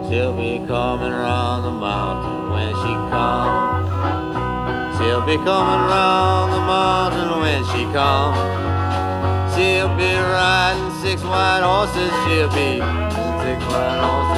She'll be coming round the mountain when she comes. She'll be coming round the mountain when she comes. She'll be riding 6 white horses. She'll be 6 white horses.